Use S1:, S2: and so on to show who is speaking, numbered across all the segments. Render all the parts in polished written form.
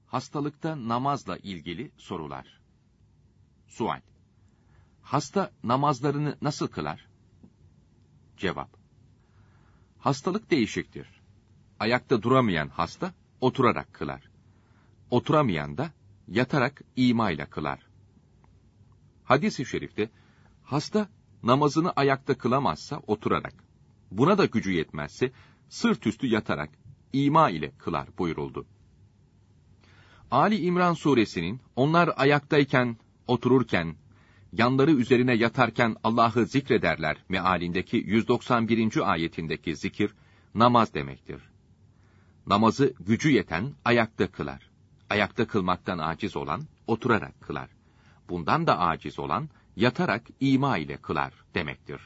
S1: Hastalıkta namazla ilgili sorular. Sual: Hasta namazlarını nasıl kılar? Cevap: Hastalık değişiktir. Ayakta duramayan hasta oturarak kılar. Oturamayan da yatarak imayla kılar. Hadis-i şerifte hasta namazını ayakta kılamazsa oturarak, buna da gücü yetmezse sırt üstü yatarak ima ile kılar buyuruldu. Ali İmran suresinin onlar ayaktayken, otururken, yanları üzerine yatarken Allah'ı zikrederler mealindeki 191. ayetindeki zikir, namaz demektir. Namazı gücü yeten ayakta kılar. Ayakta kılmaktan aciz olan oturarak kılar. Bundan da aciz olan yatarak ima ile kılar demektir.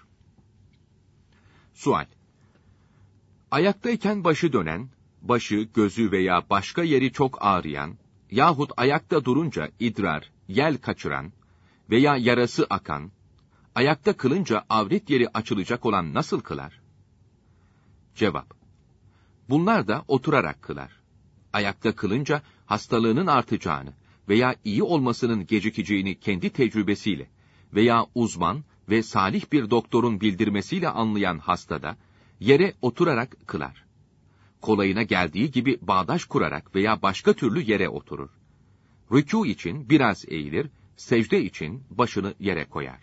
S1: Sual: Ayaktayken başı dönen, başı, gözü veya başka yeri çok ağrıyan yahut ayakta durunca idrar, yel kaçıran veya yarası akan, ayakta kılınca avret yeri açılacak olan nasıl kılar? Cevap: Bunlar da oturarak kılar. Ayakta kılınca hastalığının artacağını veya iyi olmasının gecikeceğini kendi tecrübesiyle veya uzman ve salih bir doktorun bildirmesiyle anlayan hastada yere oturarak kılar. Kolayına geldiği gibi bağdaş kurarak veya başka türlü yere oturur. Rükû için biraz eğilir, secde için başını yere koyar.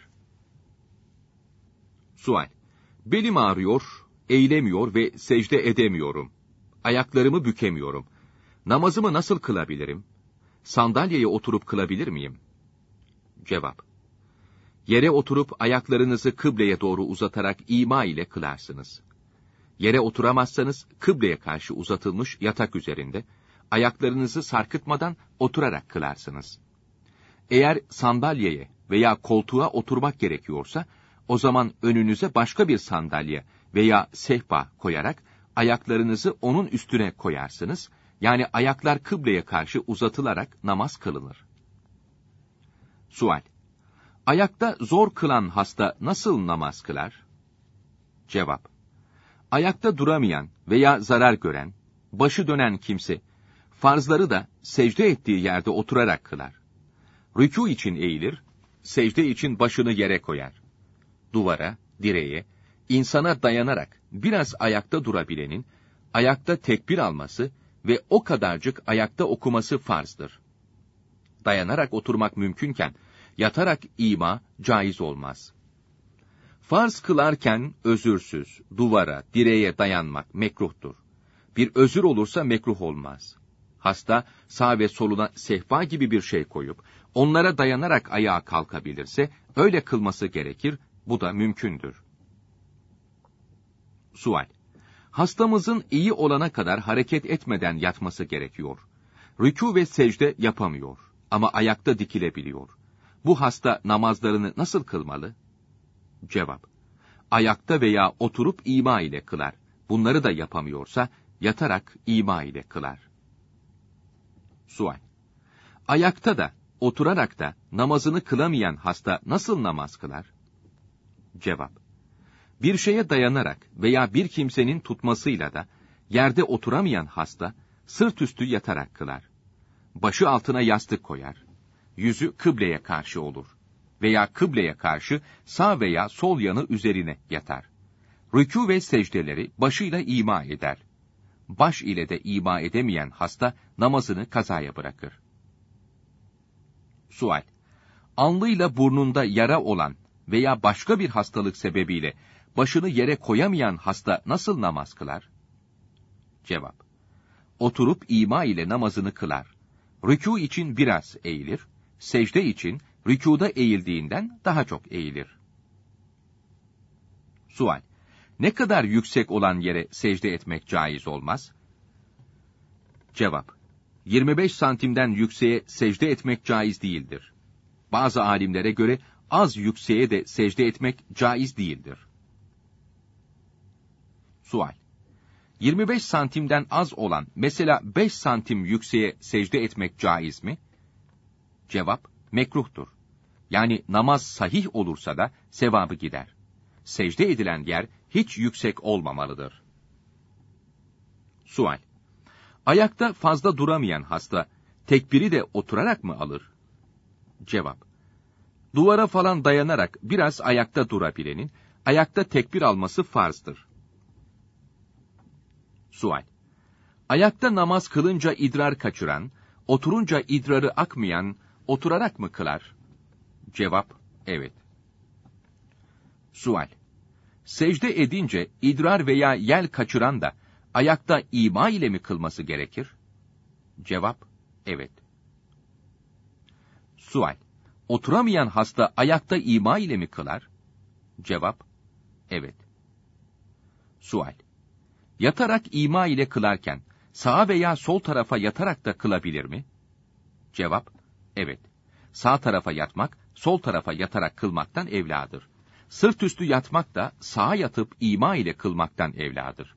S1: Sual: Belim ağrıyor, eğilemiyor ve secde edemiyorum. Ayaklarımı bükemiyorum. Namazımı nasıl kılabilirim? Sandalyeye oturup kılabilir miyim? Cevap: Yere oturup ayaklarınızı kıbleye doğru uzatarak ima ile kılarsınız. Yere oturamazsanız kıbleye karşı uzatılmış yatak üzerinde, ayaklarınızı sarkıtmadan oturarak kılarsınız. Eğer sandalyeye veya koltuğa oturmak gerekiyorsa, o zaman önünüze başka bir sandalye veya sehpa koyarak ayaklarınızı onun üstüne koyarsınız. Yani ayaklar kıbleye karşı uzatılarak namaz kılınır. Sual: Ayakta zor kılan hasta nasıl namaz kılar? Cevap: Ayakta duramayan veya zarar gören, başı dönen kimse, farzları da secde ettiği yerde oturarak kılar. Rükû için eğilir, secde için başını yere koyar. Duvara, direğe, insana dayanarak biraz ayakta durabilenin, ayakta tekbir alması ve o kadarcık ayakta okuması farzdır. Dayanarak oturmak mümkünken, yatarak ima caiz olmaz. Farz kılarken özürsüz, duvara, direğe dayanmak mekruhtur. Bir özür olursa mekruh olmaz. Hasta, sağ ve soluna sehpa gibi bir şey koyup, onlara dayanarak ayağa kalkabilirse, öyle kılması gerekir, bu da mümkündür. Sual: Hastamızın iyi olana kadar hareket etmeden yatması gerekiyor. Rükû ve secde yapamıyor ama ayakta dikilebiliyor. Bu hasta namazlarını nasıl kılmalı? Cevap: Ayakta veya oturup ima ile kılar. Bunları da yapamıyorsa yatarak ima ile kılar. Sual: Ayakta da, oturarak da namazını kılamayan hasta nasıl namaz kılar? Cevap: Bir şeye dayanarak veya bir kimsenin tutmasıyla da yerde oturamayan hasta sırt üstü yatarak kılar. Başı altına yastık koyar. Yüzü kıbleye karşı olur. Veya kıbleye karşı sağ veya sol yanı üzerine yatar. Rükû ve secdeleri başıyla ima eder. Baş ile de ima edemeyen hasta namazını kazaya bırakır. Sual: Alnıyla burnunda yara olan veya başka bir hastalık sebebiyle başını yere koyamayan hasta nasıl namaz kılar? Cevap: Oturup ima ile namazını kılar. Rükû için biraz eğilir, secde için rükûda eğildiğinden daha çok eğilir. Sual: Ne kadar yüksek olan yere secde etmek caiz olmaz? Cevap: 25 santimden yükseğe secde etmek caiz değildir. Bazı alimlere göre az yükseğe de secde etmek caiz değildir. Sual: 25 santimden az olan, mesela 5 santim yükseğe secde etmek caiz mi? Cevap: Mekruhtur. Yani namaz sahih olursa da sevabı gider. Secde edilen yer hiç yüksek olmamalıdır. Sual: Ayakta fazla duramayan hasta, tekbiri de oturarak mı alır? Cevap: Duvara falan dayanarak biraz ayakta durabilenin, ayakta tekbir alması farzdır. Sual: Ayakta namaz kılınca idrar kaçıran, oturunca idrarı akmayan, oturarak mı kılar? Cevap: Evet. Sual: Secde edince idrar veya yel kaçıran da ayakta ima ile mi kılması gerekir? Cevap: Evet. Sual: Oturamayan hasta ayakta ima ile mi kılar? Cevap: Evet. Sual: Yatarak ima ile kılarken sağa veya sol tarafa yatarak da kılabilir mi? Cevap: Evet. Sağ tarafa yatmak, sol tarafa yatarak kılmaktan evladır. Sırt üstü yatmak da sağa yatıp ima ile kılmaktan evladır.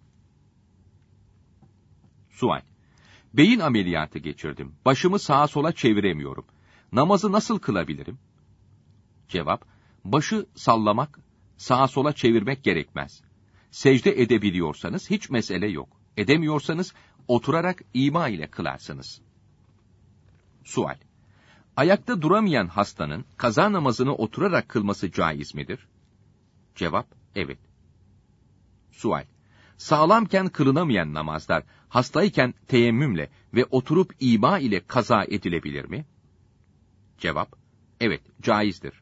S1: Sual: Beyin ameliyatı geçirdim. Başımı sağa sola çeviremiyorum. Namazı nasıl kılabilirim? Cevap: Başı sallamak, sağa sola çevirmek gerekmez. Secde edebiliyorsanız hiç mesele yok. Edemiyorsanız oturarak ima ile kılarsınız. Sual: Ayakta duramayan hastanın kaza namazını oturarak kılması caiz midir? Cevap: Evet. Sual: Sağlamken kılınamayan namazlar hastayken teyemmümle ve oturup ima ile kaza edilebilir mi? Cevap: Evet, caizdir.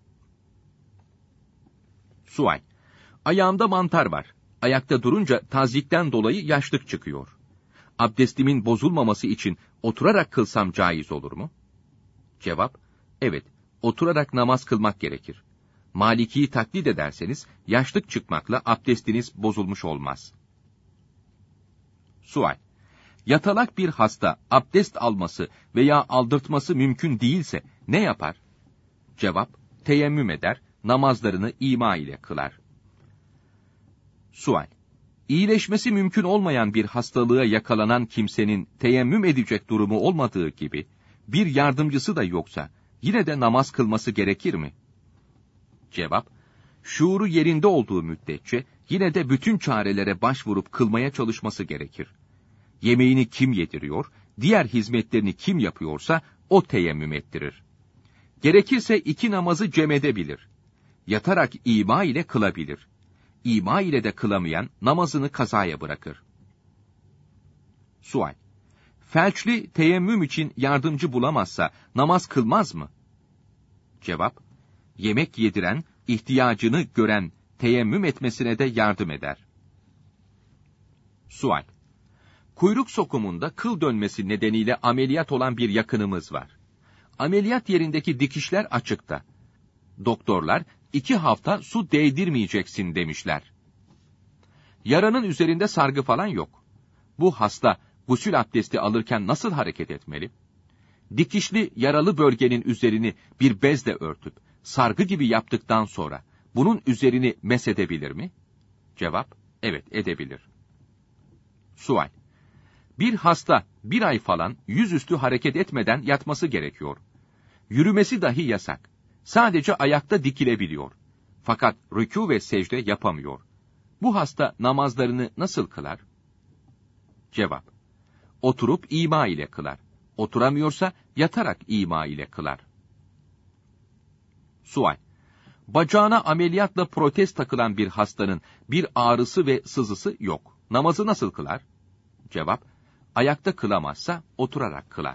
S1: Sual: Ayağımda mantar var. Ayakta durunca tazyikten dolayı yaşlık çıkıyor. Abdestimin bozulmaması için oturarak kılsam caiz olur mu? Cevap: Evet, oturarak namaz kılmak gerekir. Maliki'yi taklit ederseniz yaşlık çıkmakla abdestiniz bozulmuş olmaz. Sual: Yatalak bir hasta abdest alması veya aldırtması mümkün değilse ne yapar? Cevap: Teyemmüm eder, namazlarını ima ile kılar. Sual: İyileşmesi mümkün olmayan bir hastalığa yakalanan kimsenin teyemmüm edecek durumu olmadığı gibi, bir yardımcısı da yoksa, yine de namaz kılması gerekir mi? Cevap: Şuuru yerinde olduğu müddetçe, yine de bütün çarelere başvurup kılmaya çalışması gerekir. Yemeğini kim yediriyor, diğer hizmetlerini kim yapıyorsa, o teyemmüm ettirir. Gerekirse iki namazı cem edebilir. Yatarak ima ile kılabilir. İma ile de kılamayan namazını kazaya bırakır. Sual: Felçli teyemmüm için yardımcı bulamazsa namaz kılmaz mı? Cevap: Yemek yediren, ihtiyacını gören teyemmüm etmesine de yardım eder. Sual: Kuyruk sokumunda kıl dönmesi nedeniyle ameliyat olan bir yakınımız var. Ameliyat yerindeki dikişler açıkta. Doktorlar 2 hafta su değdirmeyeceksin demişler. Yaranın üzerinde sargı falan yok. Bu hasta gusül abdesti alırken nasıl hareket etmeli? Dikişli yaralı bölgenin üzerini bir bezle örtüp sargı gibi yaptıktan sonra bunun üzerini mesedebilir mi? Cevap: Evet, edebilir. Sual: Bir hasta 1 ay falan yüzüstü hareket etmeden yatması gerekiyor. Yürümesi dahi yasak. Sadece ayakta dikilebiliyor. Fakat rükû ve secde yapamıyor. Bu hasta namazlarını nasıl kılar? Cevap: Oturup ima ile kılar. Oturamıyorsa yatarak ima ile kılar. Sual: Bacağına ameliyatla protez takılan bir hastanın bir ağrısı ve sızısı yok. Namazı nasıl kılar? Cevap: Ayakta kılamazsa oturarak kılar.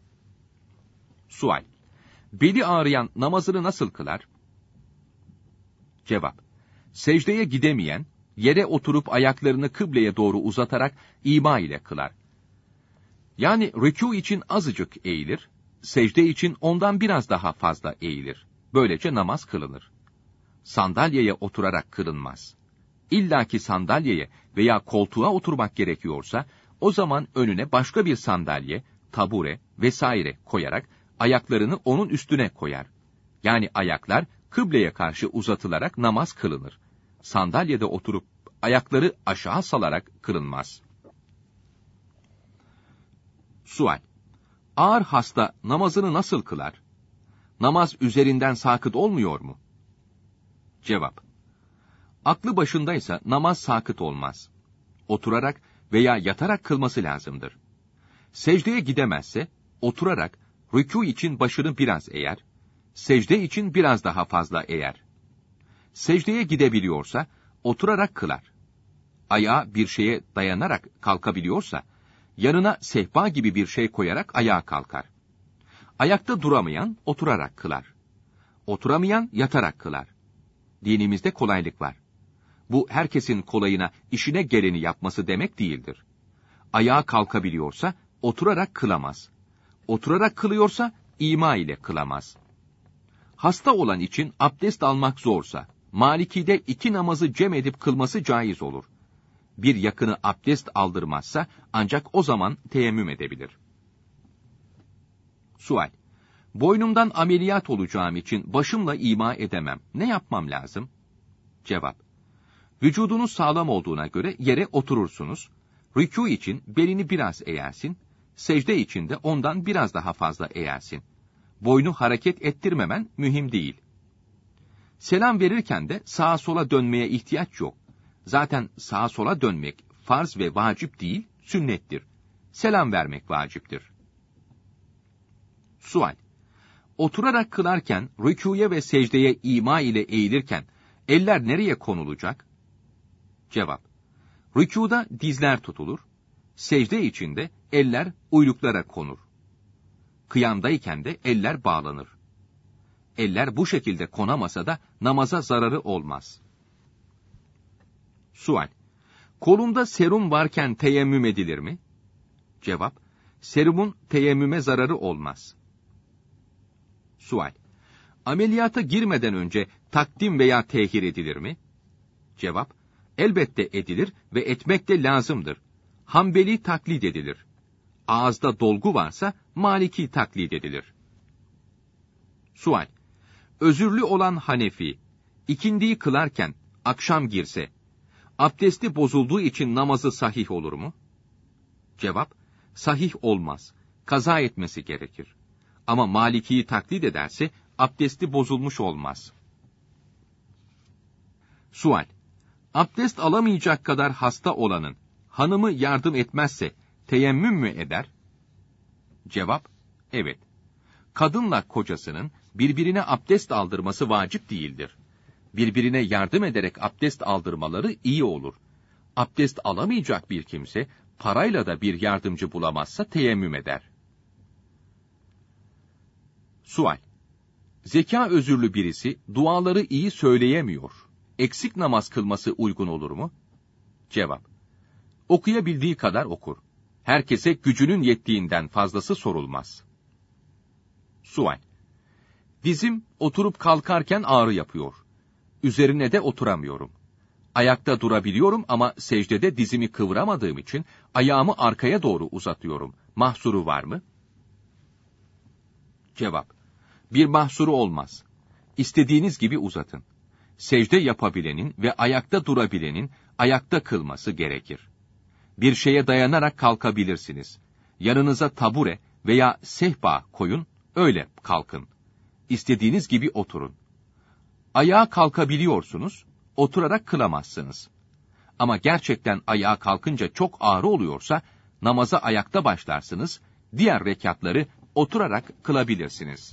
S1: Sual: Beli ağrıyan namazını nasıl kılar? Cevap: Secdeye gidemeyen, yere oturup ayaklarını kıbleye doğru uzatarak ima ile kılar. Yani rükû için azıcık eğilir, secde için ondan biraz daha fazla eğilir. Böylece namaz kılınır. Sandalyeye oturarak kılınmaz. İllaki sandalyeye veya koltuğa oturmak gerekiyorsa, o zaman önüne başka bir sandalye, tabure vesaire koyarak ayaklarını onun üstüne koyar. Yani ayaklar kıbleye karşı uzatılarak namaz kılınır. Sandalyede oturup ayakları aşağı salarak kılınmaz. Sual: Ağır hasta namazını nasıl kılar? Namaz üzerinden sakıt olmuyor mu? Cevap: Aklı başındaysa namaz sakıt olmaz. Oturarak veya yatarak kılması lazımdır. Secdeye gidemezse, oturarak rükû için başını biraz eğer, secde için biraz daha fazla eğer. Secdeye gidebiliyorsa, oturarak kılar. Ayağı bir şeye dayanarak kalkabiliyorsa, yanına sehpa gibi bir şey koyarak ayağa kalkar. Ayakta duramayan, oturarak kılar. Oturamayan, yatarak kılar. Dinimizde kolaylık var. Bu, herkesin kolayına, işine geleni yapması demek değildir. Ayağa kalkabiliyorsa, oturarak kılamaz. Oturarak kılıyorsa, ima ile kılamaz. Hasta olan için abdest almak zorsa, Maliki'de 2 namazı cem edip kılması caiz olur. Bir yakını abdest aldırmazsa, ancak o zaman teyemmüm edebilir. Sual: boynumdan ameliyat olacağım için başımla ima edemem. Ne yapmam lazım? Cevap: vücudunuz sağlam olduğuna göre yere oturursunuz. Rükû için belini biraz eğersin. Secde için de ondan biraz daha fazla eğersin. Boynu hareket ettirmemen mühim değil. Selam verirken de sağa sola dönmeye ihtiyaç yok. Zaten sağa sola dönmek farz ve vacip değil, sünnettir. Selam vermek vaciptir. Sual: oturarak kılarken, rükûya ve secdeye ima ile eğilirken, eller nereye konulacak? Cevap: rükûda dizler tutulur, secde içinde eller uyluklara konur. Kıyamdayken de eller bağlanır. Eller bu şekilde konamasa da namaza zararı olmaz. Sual: kolumda serum varken teyemmüm edilir mi? Cevap: serumun teyemmüme zararı olmaz. Sual: ameliyata girmeden önce takdim veya tehir edilir mi? Cevap: elbette edilir ve etmek de lazımdır. Hanbeli taklid edilir. Ağızda dolgu varsa Maliki taklid edilir. Sual: özürlü olan Hanefi, ikindiyi kılarken akşam girse, abdesti bozulduğu için namazı sahih olur mu? Cevap: sahih olmaz. Kaza etmesi gerekir. Ama Maliki'yi taklid ederse, abdesti bozulmuş olmaz. Sual: abdest alamayacak kadar hasta olanın, hanımı yardım etmezse, teyemmüm mü eder? Cevap: evet. Kadınla kocasının birbirine abdest aldırması vacip değildir. Birbirine yardım ederek abdest aldırmaları iyi olur. Abdest alamayacak bir kimse, parayla da bir yardımcı bulamazsa teyemmüm eder. Sual: zeka özürlü birisi, duaları iyi söyleyemiyor. Eksik namaz kılması uygun olur mu? Cevap: okuyabildiği kadar okur. Herkese gücünün yettiğinden fazlası sorulmaz. Sual: dizim oturup kalkarken ağrı yapıyor. Üzerine de oturamıyorum. Ayakta durabiliyorum ama secdede dizimi kıvıramadığım için ayağımı arkaya doğru uzatıyorum. Mahsuru var mı? Cevap: bir mahsuru olmaz. İstediğiniz gibi uzatın. Secde yapabilenin ve ayakta durabilenin ayakta kılması gerekir. Bir şeye dayanarak kalkabilirsiniz. Yanınıza tabure veya sehpa koyun, öyle kalkın. İstediğiniz gibi oturun. Ayağa kalkabiliyorsunuz, oturarak kılamazsınız. Ama gerçekten ayağa kalkınca çok ağrı oluyorsa, namaza ayakta başlarsınız, diğer rekatları oturarak kılabilirsiniz.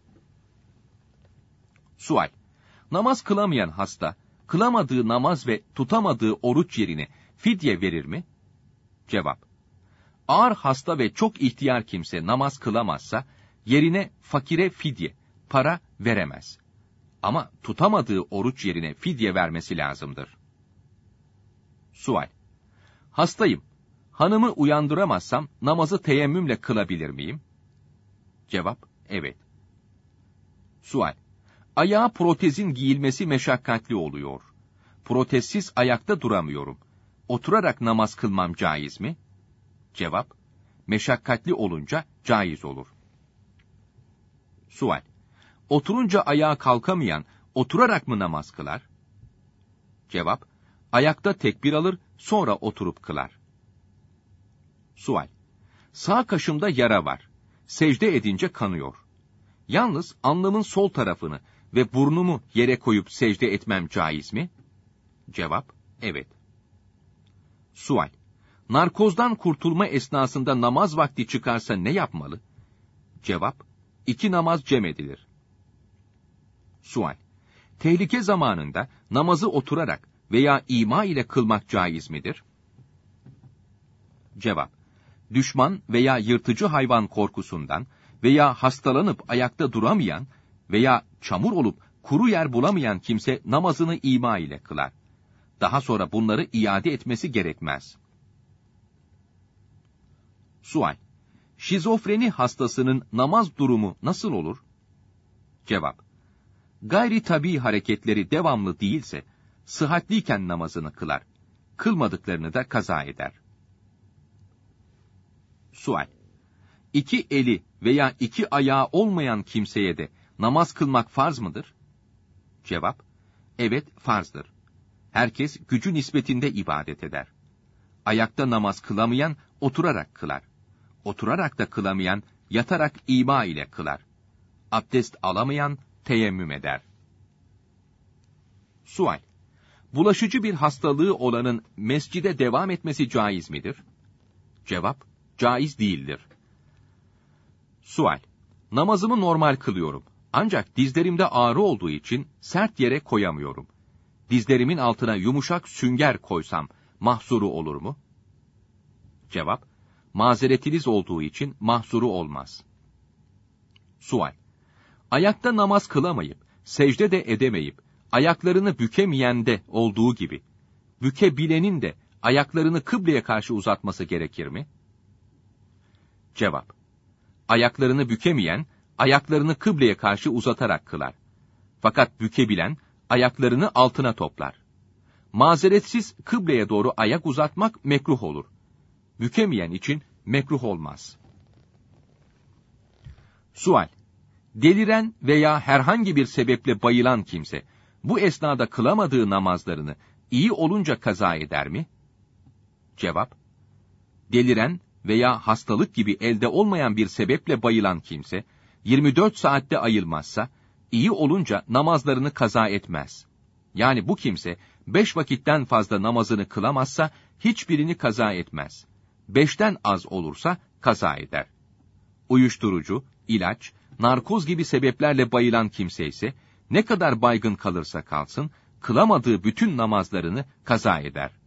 S1: Sual: namaz kılamayan hasta, kılamadığı namaz ve tutamadığı oruç yerine fidye verir mi? Cevap: ağır hasta ve çok ihtiyar kimse namaz kılamazsa, yerine fakire fidye, para veremez. Ama tutamadığı oruç yerine fidye vermesi lazımdır. Sual: hastayım, hanımı uyandıramazsam namazı teyemmümle kılabilir miyim? Cevap: evet. Sual: ayağa protezin giyilmesi meşakkatli oluyor. Protezsiz ayakta duramıyorum. Oturarak namaz kılmam caiz mi? Cevap: meşakkatli olunca caiz olur. Sual: oturunca ayağa kalkamayan, oturarak mı namaz kılar? Cevap: ayakta tekbir alır, sonra oturup kılar. Sual: sağ kaşımda yara var. Secde edince kanıyor. Yalnız alnımın sol tarafını ve burnumu yere koyup secde etmem caiz mi? Cevap: evet. Sual: narkozdan kurtulma esnasında namaz vakti çıkarsa ne yapmalı? Cevap, 2 namaz cem edilir. Sual: Tehlike zamanında namazı oturarak veya ima ile kılmak caiz midir? Cevap: Düşman veya yırtıcı hayvan korkusundan veya hastalanıp ayakta duramayan veya çamur olup kuru yer bulamayan kimse namazını ima ile kılar. Daha sonra bunları iade etmesi gerekmez. Sual: Şizofreni hastasının namaz durumu nasıl olur? Cevap: Gayri tabii hareketleri devamlı değilse, sıhhatliyken namazını kılar. Kılmadıklarını da kaza eder. Sual: 2 eli veya 2 ayağı olmayan kimseye de namaz kılmak farz mıdır? Cevap: Evet, farzdır. Herkes gücü nispetinde ibadet eder. Ayakta namaz kılamayan oturarak kılar. Oturarak da kılamayan yatarak ima ile kılar. Abdest alamayan teyemmüm eder. Sual: Bulaşıcı bir hastalığı olanın mescide devam etmesi caiz midir? Cevap: Caiz değildir. Sual: Namazımı normal kılıyorum. Ancak dizlerimde ağrı olduğu için sert yere koyamıyorum. Dizlerimin altına yumuşak sünger koysam mahsuru olur mu? Cevap: Mazeretiniz olduğu için mahsuru olmaz. Sual: Ayakta namaz kılamayıp, secde de edemeyip, ayaklarını bükemeyen de olduğu gibi, bükebilenin de ayaklarını kıbleye karşı uzatması gerekir mi? Cevap: Ayaklarını bükemeyen, ayaklarını kıbleye karşı uzatarak kılar. Fakat bükebilen, ayaklarını altına toplar. Mazeretsiz kıbleye doğru ayak uzatmak mekruh olur. Bükemeyen için mekruh olmaz. Sual: Deliren veya herhangi bir sebeple bayılan kimse, bu esnada kılamadığı namazlarını iyi olunca kaza eder mi? Cevap: Deliren veya hastalık gibi elde olmayan bir sebeple bayılan kimse, 24 saatte ayılmazsa, iyi olunca namazlarını kaza etmez. Yani bu kimse, 5 vakitten fazla namazını kılamazsa, hiçbirini kaza etmez. 5'ten az olursa, kaza eder. Uyuşturucu, ilaç, narkoz gibi sebeplerle bayılan kimse ise, ne kadar baygın kalırsa kalsın, kılamadığı bütün namazlarını kaza eder.